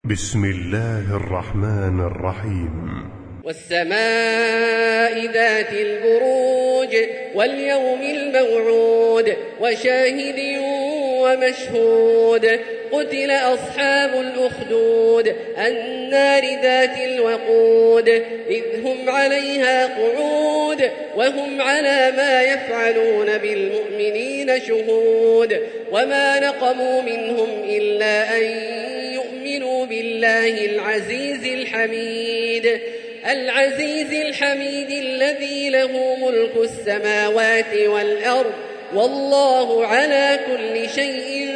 بسم الله الرحمن الرحيم. والسماء ذات البروج واليوم الموعود وشاهد ومشهود قتل أصحاب الأخدود النار ذات الوقود إذ هم عليها قعود وهم على ما يفعلون بالمؤمنين شهود وما نقموا منهم إلا أن يؤمنوا بالله العزيز الحميد الذي له ملك السماوات والأرض والله على كل شيء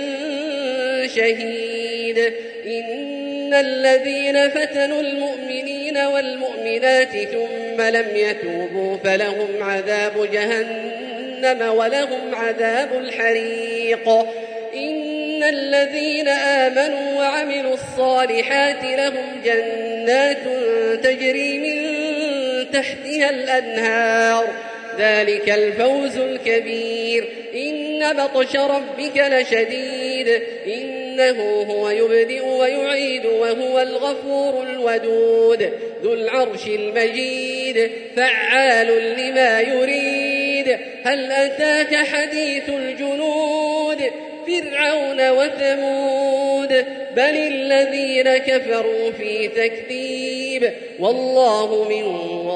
شهيد. إن الذين فتنوا المؤمنين والمؤمنات ثم لم يتوبوا فلهم عذاب جهنم ولهم عذاب الحريق. إن الذين آمنوا وعملوا الصالحات لهم جنات تجري من تحتها الأنهار ذلك الفوز الكبير. إن بطش ربك لشديد إنه هو يبدئ ويعيد وهو الغفور الودود ذو العرش المجيد فعال لما يريد. هل أتاك حديث الجنود فرعون وثمود بل الذين كفروا في تكذيب والله من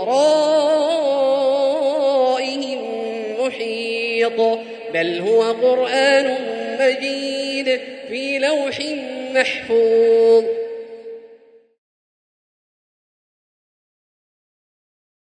ورائهم محيط. بل هو قرآن مجيد في لوح محفوظ.